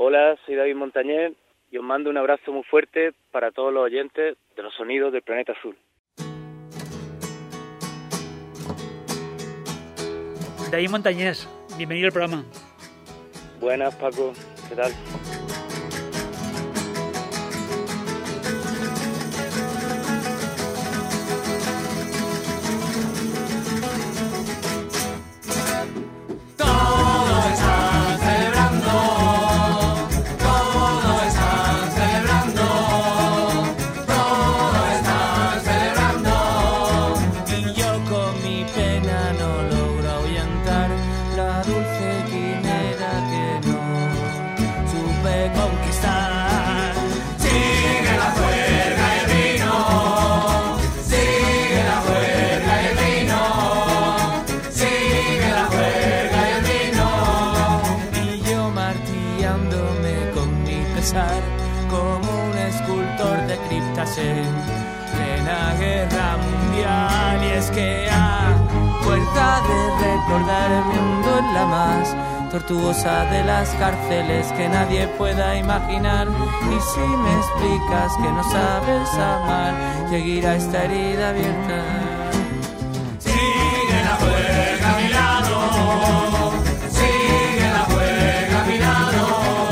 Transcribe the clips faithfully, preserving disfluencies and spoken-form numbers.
Hola, soy David Montañés y os mando un abrazo muy fuerte para todos los oyentes de los sonidos del planeta azul. David Montañés, bienvenido al programa. Buenas, Paco, ¿qué tal? Como un escultor de criptas en plena guerra mundial. Y es que a fuerza de recordar el mundo es la más tortuosa de las cárceles que nadie pueda imaginar. Y si me explicas que no sabes amar, seguirá esta herida abierta. Sigue la juega a mi lado, sigue la juega a mi lado.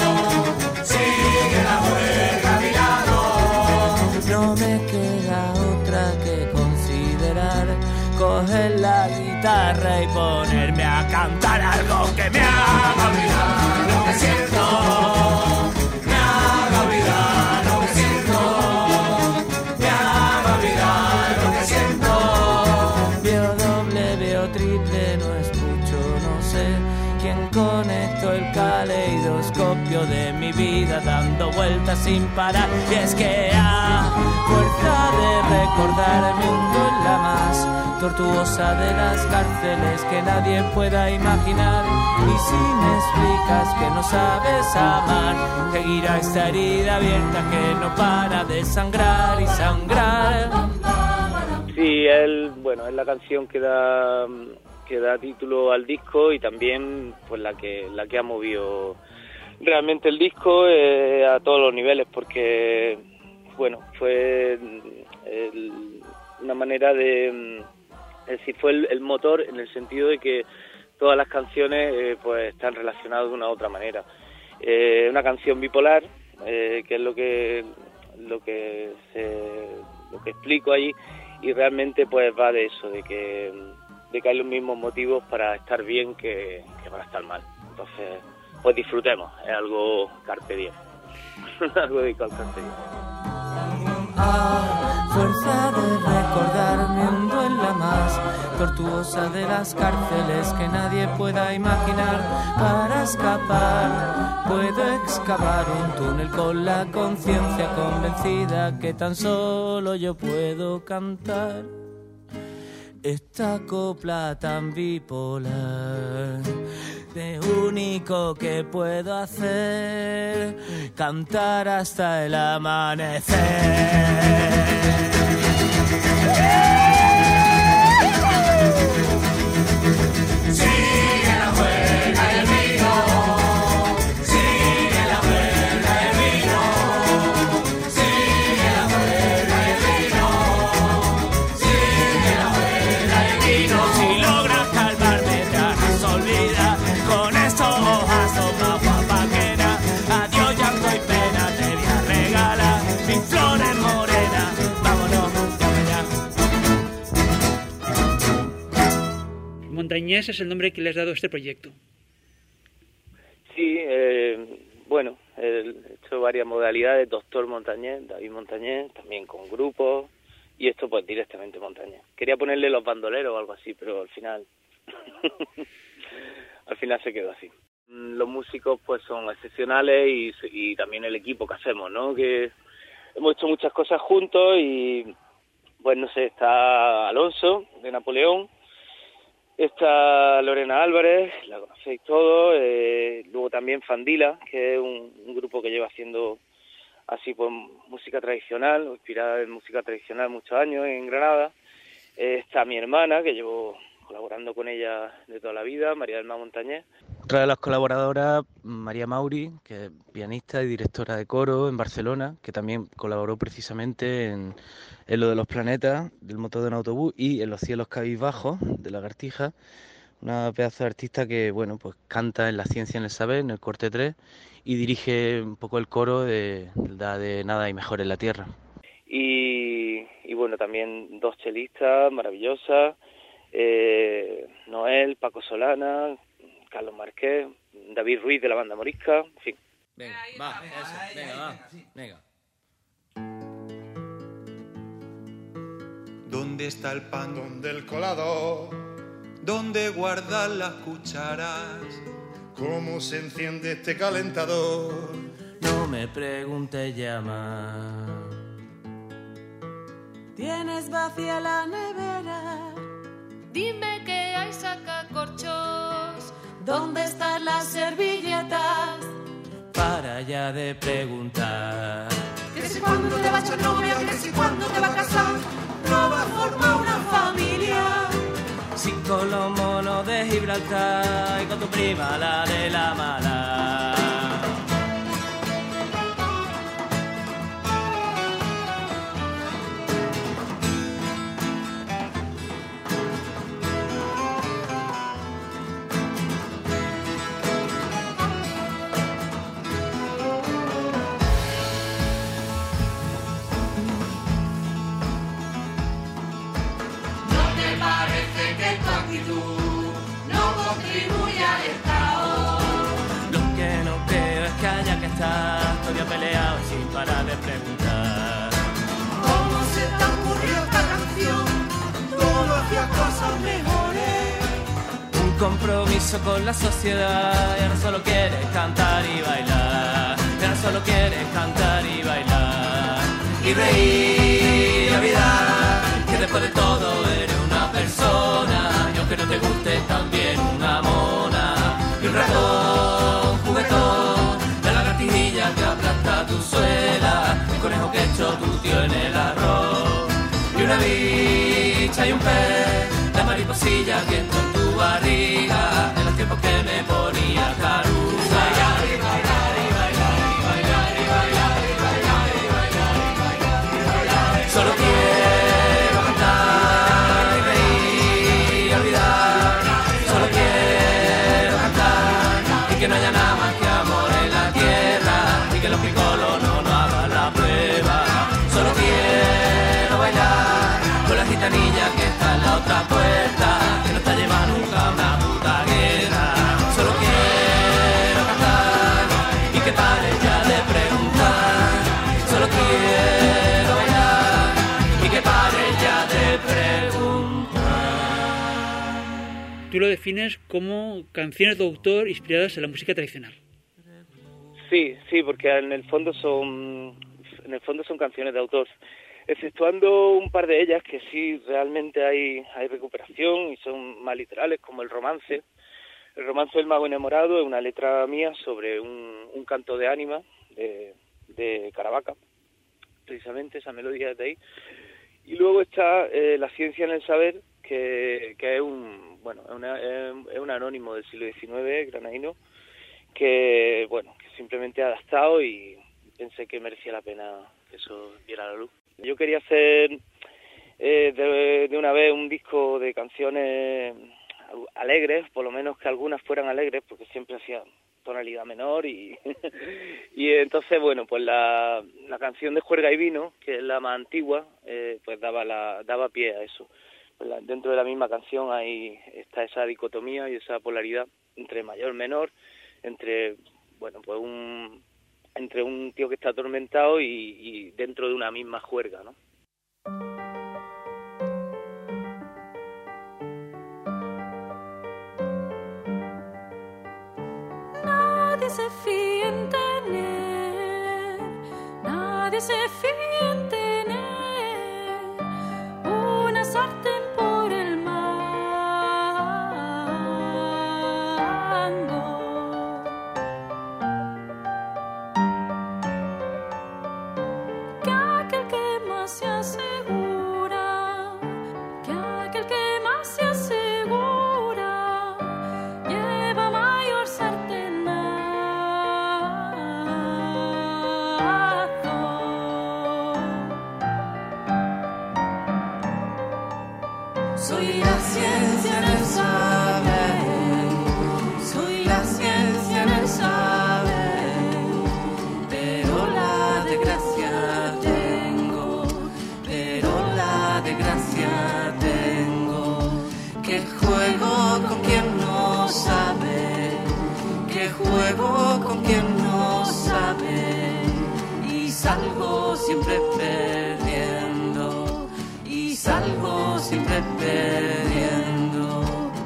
No me queda otra que considerar coger la guitarra y ponerme a cantar algo que me haga olvidar lo que siento, me haga olvidar lo que siento, me haga olvidar lo que siento. Veo doble, veo triple, no escucho, no sé quién conectó el caleidoscopio de mi vida dando vueltas sin parar. Y es que a fuerza de recordar mi mundo es la más tortuosa de las cárceles que nadie pueda imaginar. Y si me explicas que no sabes amar, seguirá esta herida abierta que no para de sangrar y sangrar. Sí, él, bueno, es la canción que da que da título al disco y también pues la que la que ha movido realmente el disco eh, a todos los niveles, porque bueno, fue el, una manera de, es decir, fue el, el motor en el sentido de que todas las canciones eh, pues están relacionadas de una u otra manera. Eh, una canción bipolar, eh, que es lo que lo que se, lo que explico allí, y realmente pues va de eso, de que de que hay los mismos motivos para estar bien que, que para estar mal. Entonces, pues disfrutemos, es algo carpe diem, algo dedicado al carpe diem. A fuerza de recordar mi mundo en la más tortuosa de las cárceles que nadie pueda imaginar. Para escapar puedo excavar un túnel con la conciencia convencida que tan solo yo puedo cantar esta copla tan bipolar. Lo único que puedo hacer, cantar hasta el amanecer. Sigue la juega y el vino, sigue la juega y el vino, sigue la juega y el vino, sigue la juega y el vino. Si logras calmarme ya nos olvida, con esto hojas toma guapa quena. Adiós llanto y pena, te voy a regalar mis flores morenas. Vámonos, ya, ya. Montañés es el nombre que le has dado a este proyecto. Sí, eh, bueno, he hecho varias modalidades, Doctor Montañés, David Montañés, también con grupos, y esto pues directamente Montañés. Quería ponerle Los Bandoleros o algo así, pero al final al final se quedó así. Los músicos pues son excepcionales y, y también el equipo que hacemos, ¿no? Que hemos hecho muchas cosas juntos y pues no sé, está Alonso de Napoleón, está Lorena Álvarez, la conocéis todos, eh, luego también Fandila, que es un, un grupo que lleva haciendo así pues música tradicional, inspirada en música tradicional muchos años en Granada. Eh, está mi hermana, que llevo colaborando con ella de toda la vida, María del Mar Montañés. Otra de las colaboradoras, María Mauri, que es pianista y directora de coro en Barcelona, que también colaboró precisamente en, en lo de los planetas, del motor de un autobús, y en Los cielos cabizbajos, de Lagartija. Una pedazo de artista que, bueno, pues canta en La ciencia en el saber, en el corte tres, y dirige un poco el coro de, de, de Nada hay mejor en la tierra. Y, y bueno, también dos chelistas maravillosas, eh, Noel, Paco Solana, Carlos Marqués, David Ruiz de la banda Morisca, en fin. Venga, va, eso, venga, va, venga. ¿Dónde está el pan? ¿Dónde el colador? ¿Dónde guardan las cucharas? ¿Cómo se enciende este calentador? No me preguntes ya más. ¿Tienes vacía la nevera? Dime que hay sacacorchos. ¿Dónde están las servilletas? Para ya de preguntar. Que si cuando te va a echar novia, que si cuando te va a casar, no va a formar una familia. Si con los monos de Gibraltar y con tu prima la de la mala. Todavía peleado sin parar de preguntar. ¿Cómo se te ocurrió esta canción? Todo hacía cosas mejores. Un compromiso con la sociedad. Y ahora solo quieres cantar y bailar. Y ahora solo quieres cantar y bailar. Y reír y olvidar que después de todo eres una persona. Y aunque no te guste también una mona. Y un ratón juguetón que aplasta tu suela, un conejo que echó tu tío en el arroz, y una bicha y un pez, la mariposilla que entró en tu barriga, en los tiempos que me ponía carusa. Bailar y bailar y bailar y bailar y bailar y bailar y bailar y bailar y bailar. Solo quiero cantar y reír y olvidar. Solo quiero cantar y que no haya nada más que amor en la tierra. Que los picolos no nos hagan la prueba. Solo quiero bailar con la gitanilla que está en la otra puerta, que no está llevando nunca una puta guerra. Solo quiero cantar y que pare ya de preguntar. Solo quiero bailar y que pare ya de preguntar. Tú lo defines como canciones de autor inspiradas en la música tradicional. Sí, sí, porque en el fondo son en el fondo son canciones de autor, exceptuando un par de ellas que sí realmente hay hay recuperación y son más literales, como el romance. El romance del mago enamorado es una letra mía sobre un, un canto de ánima de, de Caravaca, precisamente esa melodía es de ahí. Y luego está eh, La ciencia en el saber, que, que es un bueno es, una, es un anónimo del siglo diecinueve, granadino, que bueno que simplemente he adaptado y pensé que merecía la pena que eso viera la luz. Yo quería hacer eh, de, de una vez un disco de canciones alegres, por lo menos que algunas fueran alegres, porque siempre hacía tonalidad menor y y entonces bueno pues la, la canción de Juerga y Vino, que es la más antigua, eh, pues daba la daba pie a eso. Pues la, dentro de la misma canción ahí está esa dicotomía y esa polaridad entre mayor y menor, entre bueno pues un entre un tío que está atormentado y, y dentro de una misma juerga, ¿no? Nadie se fía en tener, nadie se fía en tener una sartén por el mango. Que aquel que más se asegura, que aquel que más se asegura juego con quien no sabe, que juego con quien no sabe, y salgo siempre perdiendo, y salgo siempre perdiendo.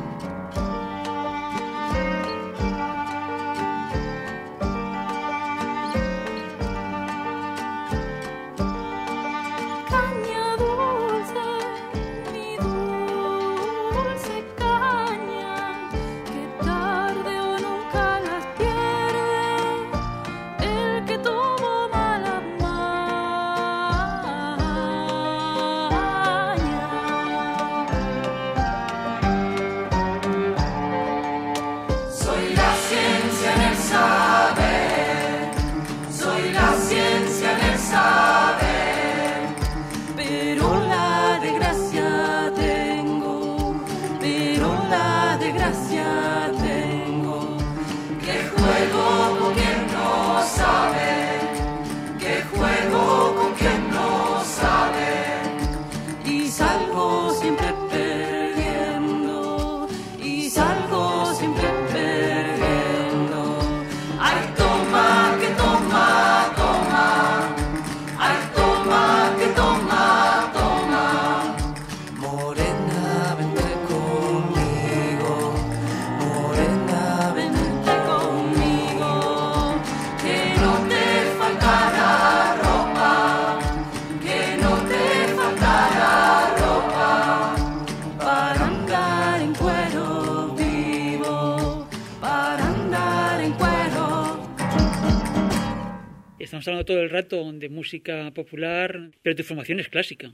Estamos hablando todo el rato de música popular, pero tu formación es clásica.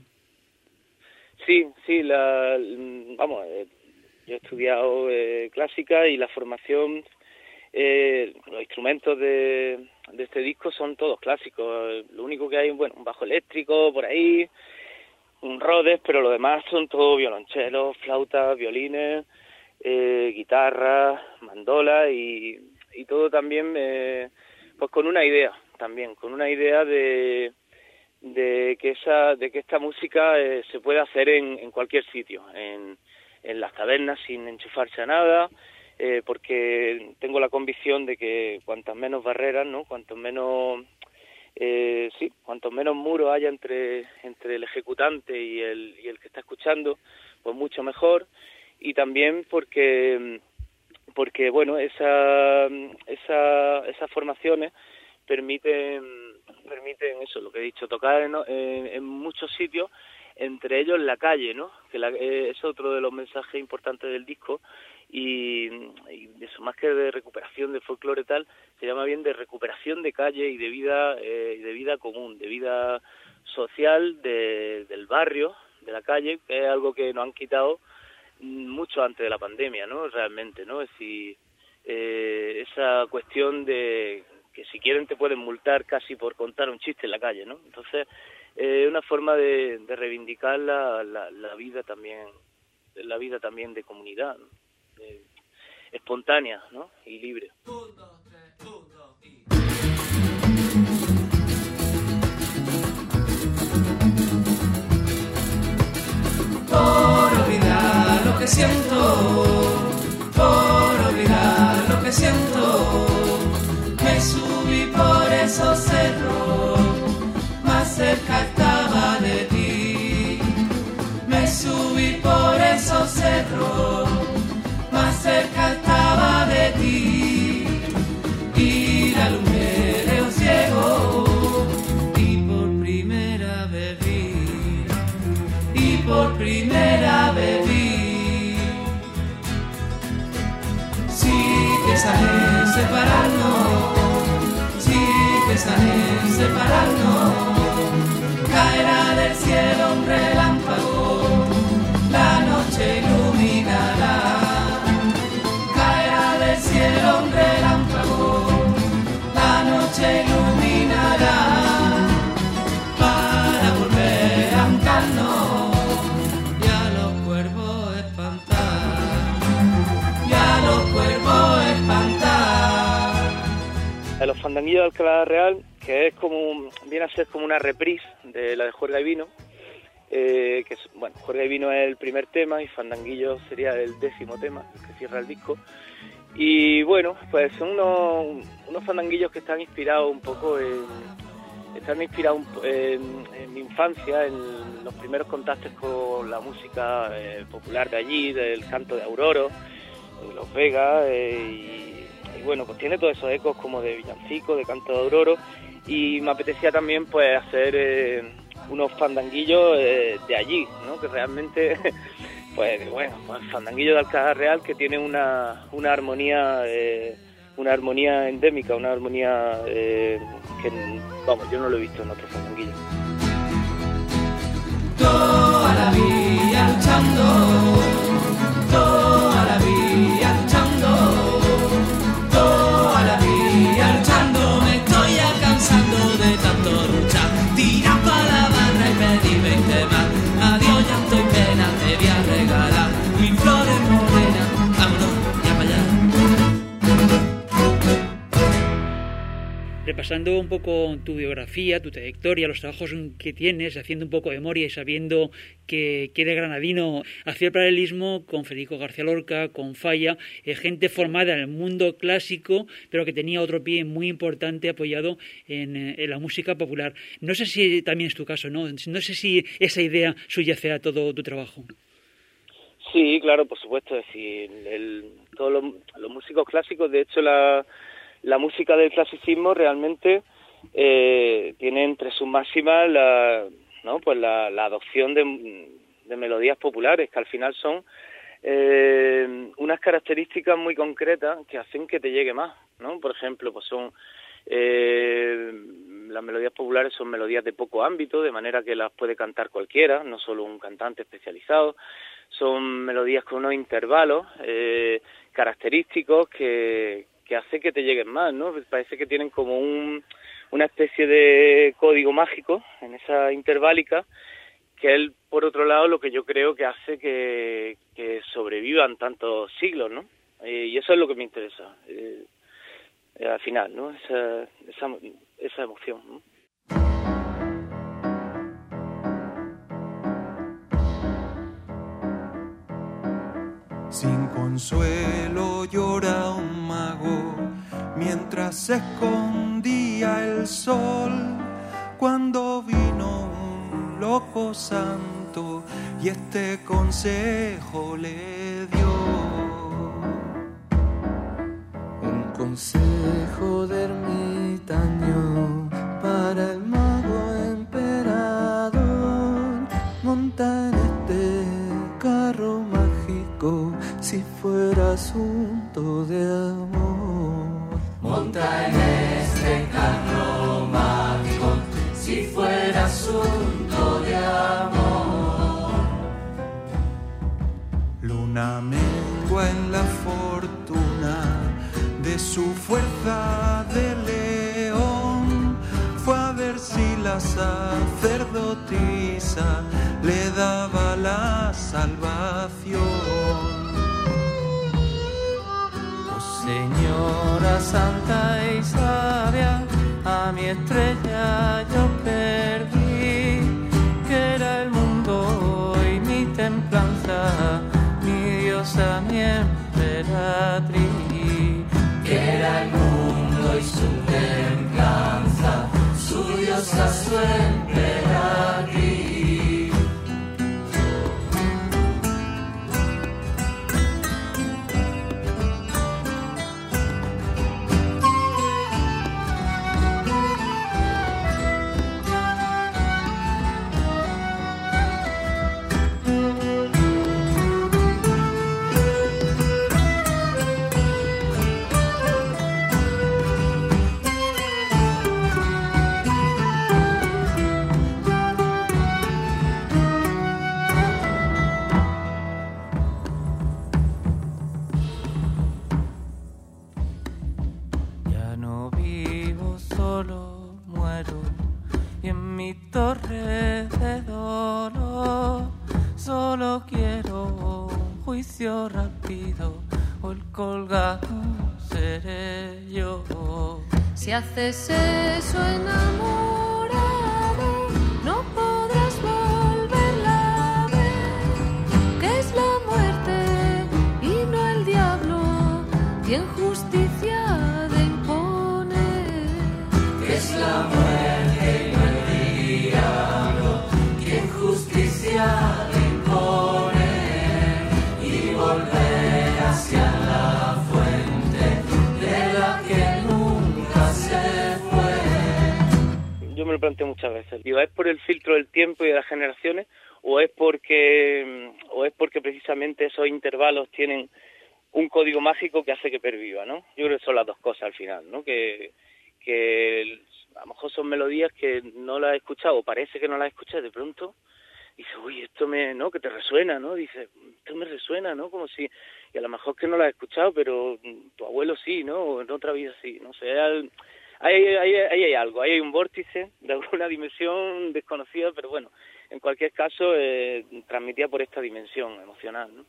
Sí, sí, la, vamos, eh, yo he estudiado eh, clásica y la formación, eh, los instrumentos de, de este disco son todos clásicos. Lo único que hay, bueno, un bajo eléctrico por ahí, un Rhodes, pero lo demás son todos violonchelos, flautas, violines, eh, guitarra, mandola y, y todo también, eh, pues con una idea. También con una idea de, de que esa de que esta música eh, se puede hacer en, en cualquier sitio, en, en las tabernas sin enchufarse a nada, eh, porque tengo la convicción de que cuantas menos barreras, no, cuantos menos eh, sí, cuantos menos muros haya entre entre el ejecutante y el y el que está escuchando, pues mucho mejor. Y también porque porque bueno, esa esa esas formaciones permiten permiten eso, lo que he dicho, tocar en, en, en muchos sitios, entre ellos la calle, ¿no? Que la, es otro de los mensajes importantes del disco y, y eso, más que de recuperación de folclore tal, se llama bien de recuperación de calle y de vida eh, de vida común, de vida social de, del barrio, de la calle, que es algo que nos han quitado mucho antes de la pandemia, ¿no? Realmente, ¿no? Es decir, eh, esa cuestión de que si quieren te pueden multar casi por contar un chiste en la calle, ¿no? Entonces, es eh, una forma de, de reivindicar la, la, la vida también, la vida también de comunidad, ¿no? De, espontánea, ¿no? Y libre. Por olvidar lo que siento, por olvidar lo que siento, me subí por esos cerros, más cerca estaba de ti. Me subí por esos cerros, más cerca estaba de ti. Y la luz me dejó ciego, y por primera vez vi, y por primera vez vi. Si piensas en separarnos, piensan en separarnos, caerá del cielo un relámpago, la noche iluminará. Caerá del cielo un relámpago, la noche iluminará, para volver a juntarnos y a los cuervos espantar, y a los cuervos espantar. A los fandanguillos de Alcalá Real, que es como, viene a ser como una reprise de la de Juerga y Vino, eh, que bueno, Juerga y Vino es el primer tema y Fandanguillo sería el décimo tema, el que cierra el disco. Y bueno, pues son unos, unos fandanguillos que están inspirados un poco en, están inspirados en, en mi infancia, en los primeros contactos con la música eh, popular de allí, del canto de Auroro, de Los Vegas, eh, y, y bueno, pues tiene todos esos ecos como de villancico, de canto de Auroro, y me apetecía también pues hacer eh, unos fandanguillos eh, de allí, ¿no? Que realmente... Pues bueno, pues el fandanguillo de Alcázar Real, que tiene una, una armonía eh, una armonía endémica, una armonía eh, que, vamos, yo no lo he visto en otro fandanguillo. Toda la vida luchando, toda la vida luchando, toda la vida luchando, me estoy ya cansando de tanto luchar, tira para la barra y pedí veinte más, adiós llanto y pena, te voy a regalar mis flores morenas, vámonos ya para allá. Repasando un poco tu biografía, tu trayectoria, los trabajos que tienes, haciendo un poco de memoria y sabiendo que, que eres granadino, hacía el paralelismo con Federico García Lorca, con Falla, eh, gente formada en el mundo clásico, pero que tenía otro pie muy importante apoyado en, en la música popular. No sé si también es tu caso, ¿no? No sé si esa idea subyace a todo tu trabajo. Sí, claro, por supuesto. Es decir, el, todos los, los músicos clásicos, de hecho, la... La música del clasicismo realmente eh, tiene entre sus máximas la, ¿no? pues la, la adopción de, de melodías populares, que al final son eh, unas características muy concretas que hacen que te llegue más, ¿no? Por ejemplo, pues son eh, las melodías populares son melodías de poco ámbito, de manera que las puede cantar cualquiera, no solo un cantante especializado. Son melodías con unos intervalos eh, característicos que que hace que te lleguen más, ¿no? Parece que tienen como un, una especie de código mágico en esa interválica, que es, por otro lado, lo que yo creo que hace que, que sobrevivan tantos siglos, ¿no? Eh, y eso es lo que me interesa, eh, eh, al final, ¿no? Esa, esa, esa emoción, ¿no? Sin consuelo llora un mago mientras se escondía el sol, cuando vino un loco santo y este consejo le dio. Un consejo de ermitaño para el mago emperador: monta en este carro mágico si fuera asunto de amor. Monta en este carro mágico si fuera asunto de amor. Luna mengua en la fortuna de su fuerza de león, fue a ver si la sacerdotisa le daba la salvación. Señora santa y sabia, a mi estrella yo perdí, que era el mundo y mi templanza, mi diosa, mi emperatriz. Que era el mundo y su templanza, su diosa, su emperatriz. Torre de dolor, solo quiero un juicio rápido, o el colgado seré yo. Si haces eso enamorado, no podrás volver que es la muerte y no el diablo, quien justicia le impone y volver hacia la fuente de la que nunca se fue. Yo me lo planteo muchas veces. Digo, ¿es por el filtro del tiempo y de las generaciones o es porque o es porque precisamente esos intervalos tienen un código mágico que hace que perviva, ¿no? Yo creo que son las dos cosas al final, ¿no? Que, que a lo mejor son melodías que no las he escuchado, o parece que no las he escuchado, de pronto dices, uy, esto me, ¿no? Que te resuena, ¿no? Dices, esto me resuena, ¿no? Como si, y a lo mejor que no las he escuchado, pero tu abuelo sí, ¿no? O en otra vida sí, no sé, ahí hay, hay, hay, hay algo, ahí hay un vórtice de alguna dimensión desconocida, pero bueno, en cualquier caso, eh, transmitida por esta dimensión emocional, ¿no?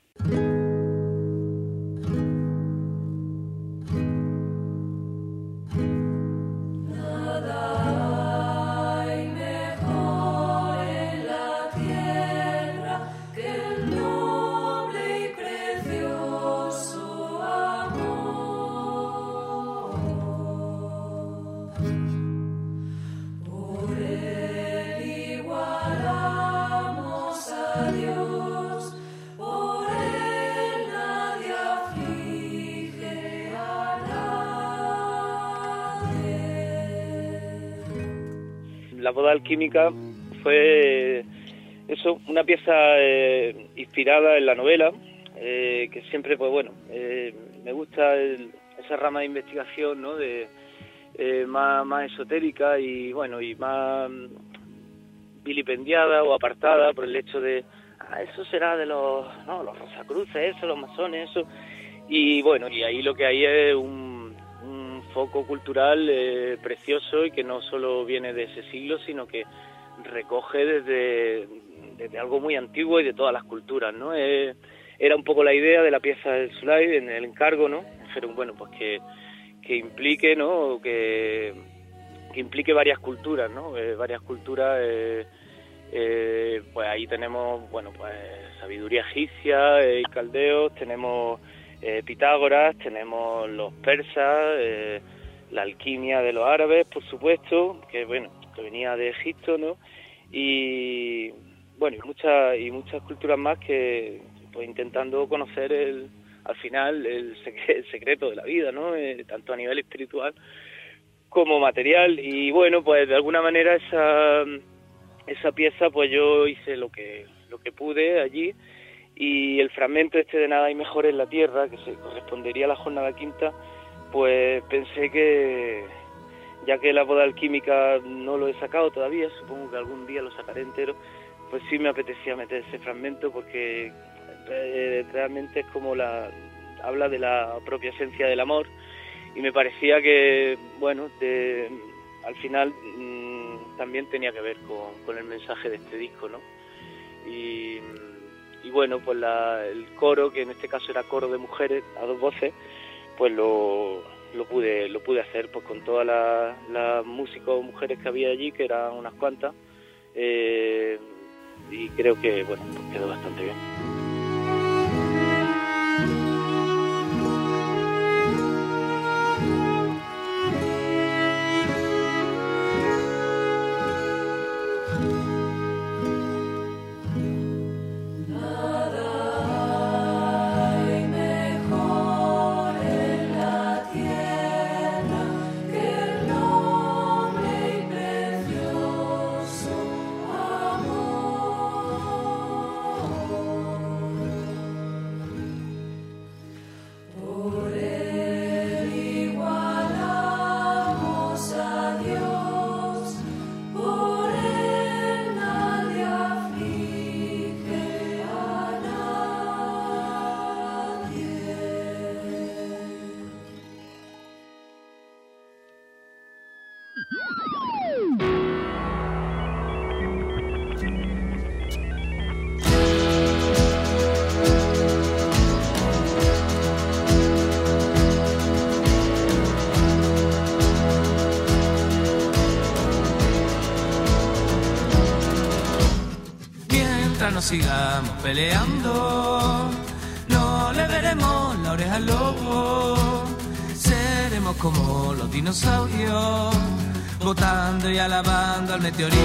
La boda alquímica fue eso, una pieza eh, inspirada en la novela, eh, que siempre, pues bueno, eh, me gusta el, esa rama de investigación, ¿no? De eh, más, más esotérica y bueno y más vilipendiada o apartada por el hecho de ah, eso será de los no los rosacruces, eso, los masones, eso, y bueno, y ahí lo que hay es un foco cultural eh, precioso y que no solo viene de ese siglo, sino que recoge desde, desde algo muy antiguo y de todas las culturas, ¿no? Eh, era un poco la idea de la pieza del slide en el encargo, ¿no? Pero bueno, pues que, que implique, ¿no? Que, que implique varias culturas, ¿no? Eh, varias culturas, eh, eh, pues ahí tenemos, bueno, pues sabiduría egipcia y eh, caldeos, tenemos Eh, Pitágoras, tenemos los persas, eh, la alquimia de los árabes, por supuesto, que bueno, que venía de Egipto, ¿no? Y bueno, y muchas y muchas culturas más que pues intentando conocer el al final el, secre- el secreto de la vida, ¿no? Eh, tanto a nivel espiritual como material. Y bueno, pues de alguna manera esa esa pieza, pues yo hice lo que lo que pude allí. Y el fragmento este de Nada hay mejor en la tierra, que se correspondería a la jornada quinta, pues pensé que, ya que la boda alquímica no lo he sacado todavía, supongo que algún día lo sacaré entero, pues sí me apetecía meter ese fragmento porque eh, realmente es como la habla de la propia esencia del amor y me parecía que, bueno, de, al final mmm, también tenía que ver con, con el mensaje de este disco, ¿no? Y... Y bueno, pues la, el coro, que en este caso era coro de mujeres a dos voces, pues lo, lo pude lo pude hacer pues con todas las la músicos mujeres que había allí, que eran unas cuantas, eh, y creo que bueno, pues quedó bastante bien. Nos sigamos peleando, no le veremos la oreja al lobo, seremos como los dinosaurios, votando y alabando al meteorito.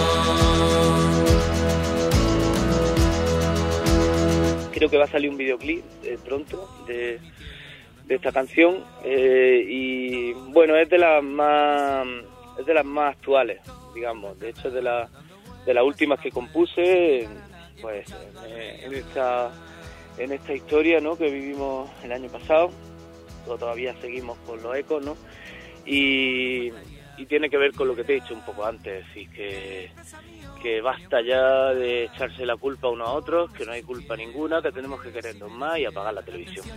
Creo que va a salir un videoclip eh, pronto de, de esta canción eh, y bueno, es de las más es de las más actuales, digamos. De hecho, es de las de las últimas que compuse, pues en, en esta en esta historia, ¿no?, que vivimos el año pasado. Todavía seguimos con los ecos, ¿no? Y, y tiene que ver con lo que te he dicho un poco antes, es decir, que, que basta ya de echarse la culpa unos a otros, que no hay culpa ninguna, que tenemos que querernos más y apagar la televisión.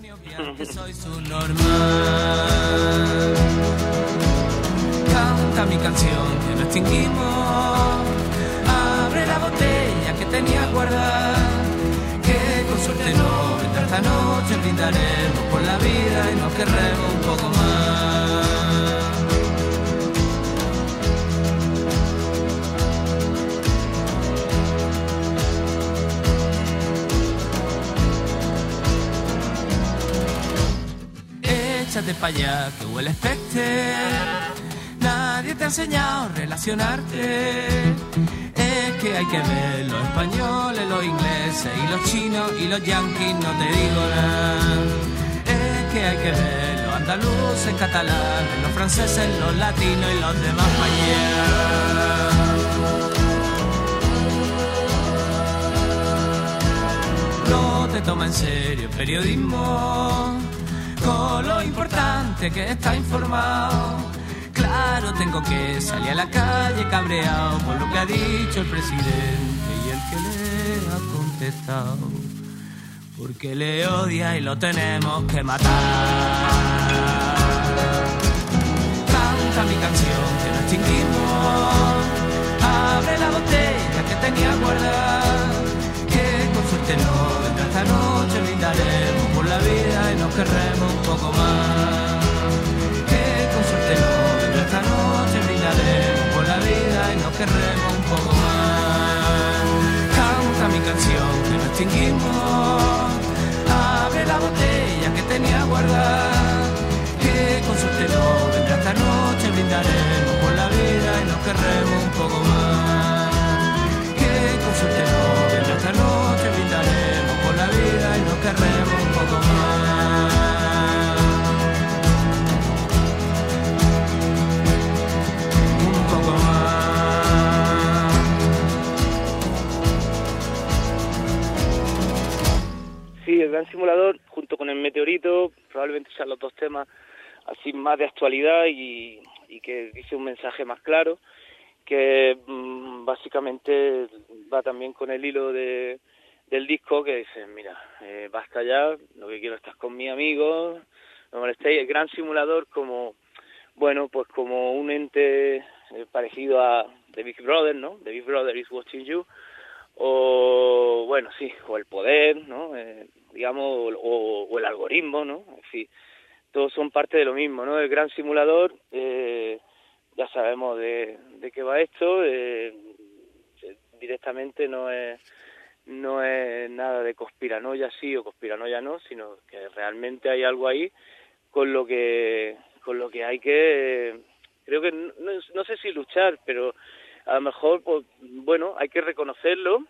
Canta mi canción que no extinguimos, abre la botella que tenía guardada, que con suerte no vendrá esta noche, brindaremos por la vida y nos querremos un poco más. Échate pa' allá que huele especter, nadie te ha enseñado a relacionarte. Es que hay que ver los españoles, los ingleses y los chinos y los yanquis, no te digo nada. Es que hay que ver los andaluces, catalanes, los franceses, los latinos y los demás pa' allá. No te toma en serio el periodismo, con lo importante que está informado. Claro, tengo que salir a la calle cabreado por lo que ha dicho el presidente y el que le ha contestado, porque le odia y lo tenemos que matar. Canta mi canción que no extinguimos, abre la botella que tenía guardada, que con suerte no vendrá esta noche, brindaremos por la vida y nos querremos un poco más. Que con suerte no vendrá esta noche, brindaremos por la vida y nos querremos un poco más. Canta mi canción que no extinguimos, abre la botella que tenía guardada, que con suerte no vendrá esta noche, brindaremos por la vida y nos querremos un poco más. Que con suerte no vendrá esta noche, brindaremos por la vida y nos querremos un poco más. Un poco más. Sí, el Gran Simulador, junto con el Meteorito, probablemente sean los dos temas así más de actualidad y, y que dice un mensaje más claro, que mmm, básicamente va también con el hilo de, del disco, que dice, mira, eh, basta ya, lo que quiero es estar con mis amigos, no molestéis. El Gran Simulador como, bueno, pues como un ente eh, parecido a The Big Brother, ¿no? The Big Brother is watching you, o, bueno, sí, o el poder, ¿no? Eh, digamos, o, o el algoritmo, ¿no? En fin, todos son parte de lo mismo, ¿no? El Gran Simulador, eh, ya sabemos de, de qué va esto, eh, directamente no es no es nada de conspiranoia sí o conspiranoia no, sino que realmente hay algo ahí con lo que con lo que hay que, creo que no, no sé si luchar, pero a lo mejor, pues, bueno, hay que reconocerlo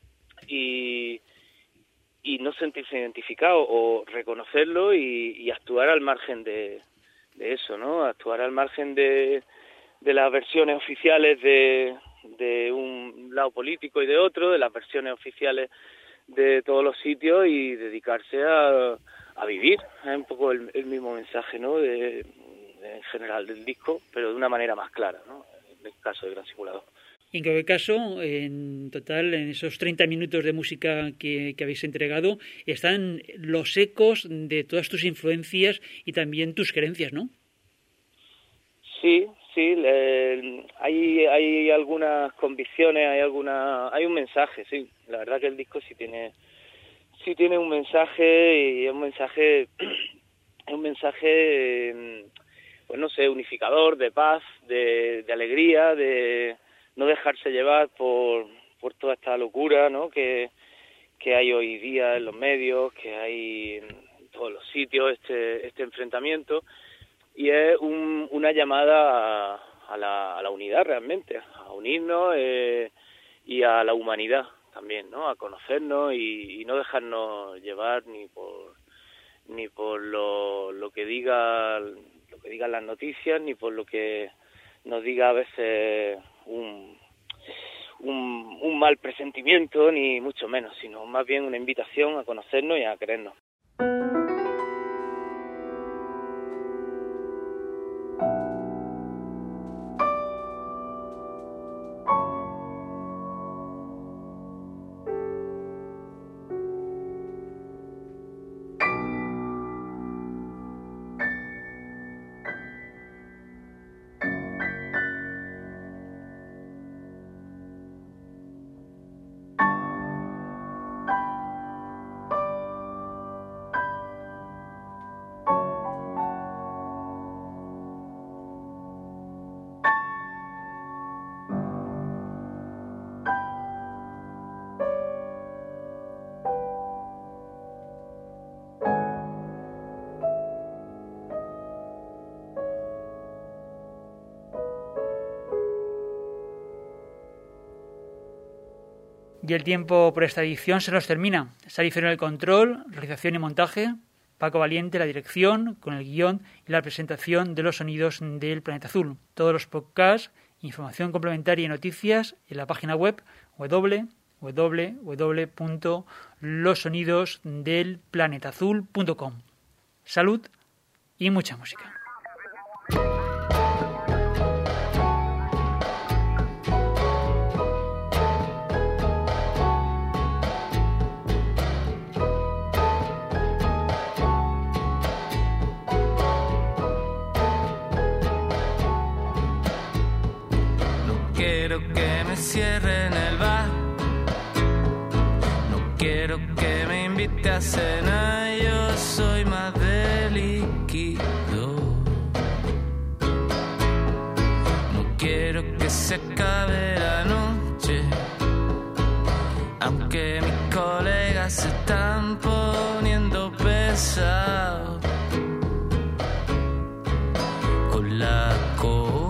y y no sentirse identificado, o reconocerlo y, y actuar al margen de, de eso, ¿no? Actuar al margen de, de las versiones oficiales de, de un lado político y de otro, de las versiones oficiales de todos los sitios, y dedicarse a, a vivir. Es un poco el, el mismo mensaje, ¿no? De, de, en general del disco, pero de una manera más clara, ¿no? En el caso de Gran Simulador. Y en cualquier caso, en total, en esos treinta minutos de música que, que habéis entregado, están los ecos de todas tus influencias y también tus creencias, ¿no? Sí, sí, eh, hay hay algunas convicciones, hay alguna, hay un mensaje, sí. La verdad que el disco sí tiene sí tiene un mensaje, y es un mensaje es un mensaje, pues no sé, unificador, de paz, de, de alegría, de no dejarse llevar por, por toda esta locura, ¿no? que, que hay hoy día en los medios, que hay en todos los sitios, este, este enfrentamiento, y es un, una llamada a, a, la, a la unidad realmente, a unirnos eh, y a la humanidad también, ¿no? A conocernos y, y no dejarnos llevar ni por ni por lo, lo que diga lo que digan las noticias, ni por lo que nos diga a veces un, un, un mal presentimiento, ni mucho menos, sino más bien una invitación a conocernos y a querernos. Y el tiempo por esta edición se nos termina. Sari Ferro en el control, realización y montaje, Paco Valiente la dirección, con el guión y la presentación de los sonidos del Planeta Azul. Todos los podcasts, información complementaria y noticias en la página web doble u doble u doble u punto los sonidos del planeta azul punto com. Salud y mucha música. Que me cierren el bar, no quiero que me invite a cenar, yo soy más de líquido, no quiero que se acabe la noche, aunque mis colegas se están poniendo pesados con la cosa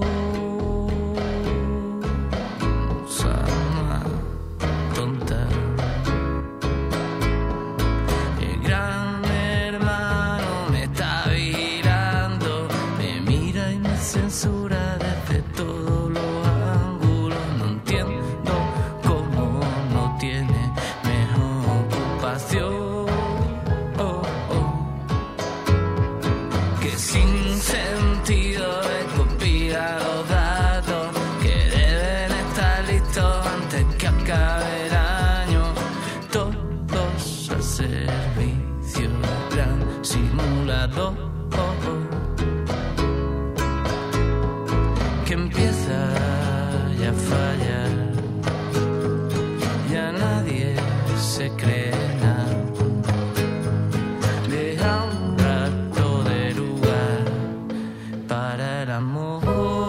censura desde todos los ángulos. No entiendo cómo no tiene mejor ocupación, oh, oh. Que sin sentido de copiar los datos que deben estar listos antes que acabe el año. Todos al servicio del gran simulador, oh, oh. Que empieza ya a fallar, ya nadie se cree nada, deja un rato de lugar para el amor.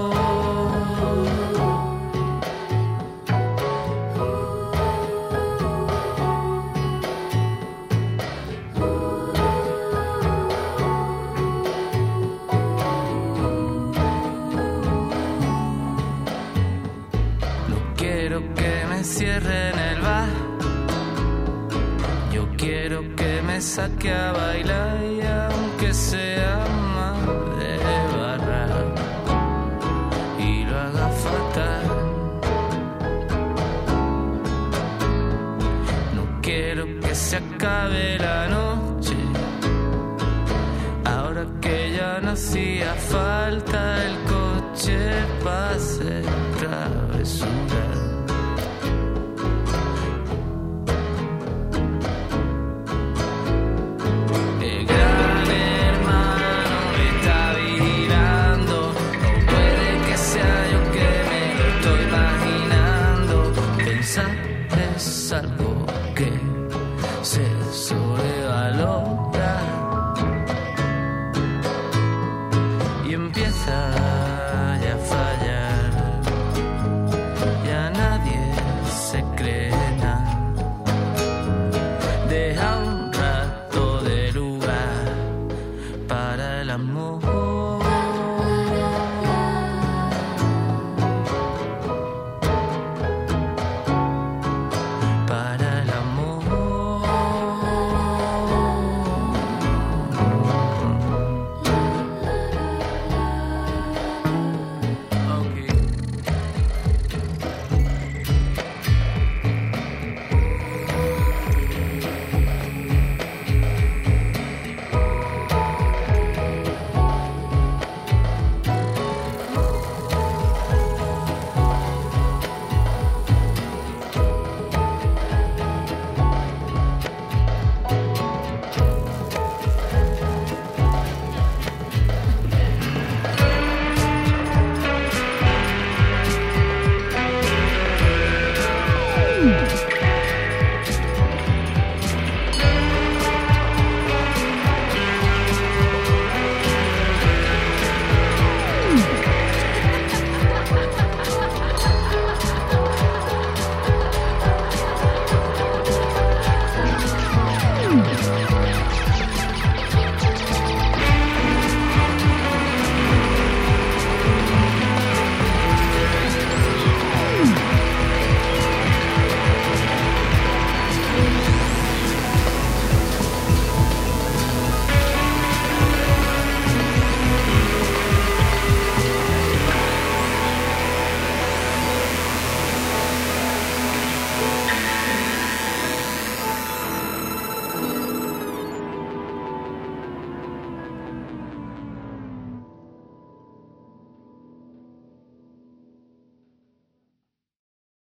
Cierren el bar, yo quiero que me saque a bailar y aunque sea más de barra y lo haga fatal, no quiero que se acabe la noche, ahora que ya no hacía falta el coche para hacer travesuras.